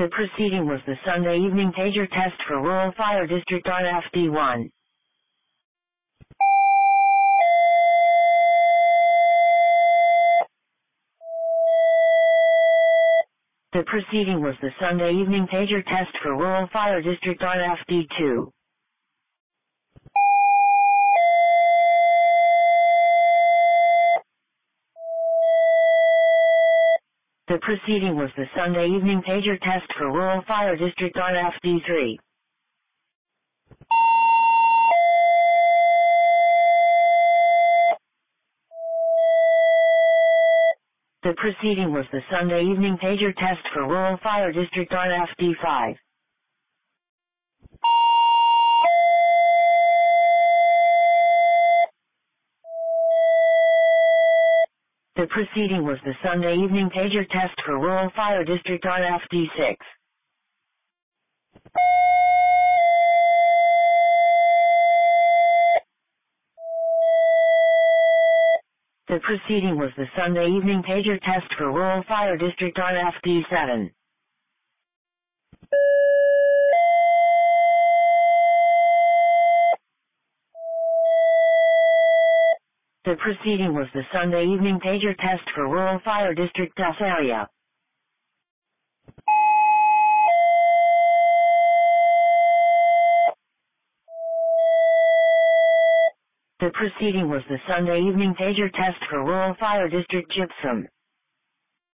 The proceeding was the Sunday evening pager test for Rural Fire District RFD1. The proceeding was the Sunday evening pager test for Rural Fire District RFD2. The proceeding was the Sunday evening pager test for Rural Fire District RFD3. The proceeding was the Sunday evening pager test for Rural Fire District RFD5. The proceeding was the Sunday evening pager test for Rural Fire District RFD6. The proceeding was the Sunday evening pager test for Rural Fire District RFD7. The proceeding was the Sunday evening pager test for Rural Fire District DUS area. The proceeding was the Sunday evening pager test for Rural Fire District Gypsum.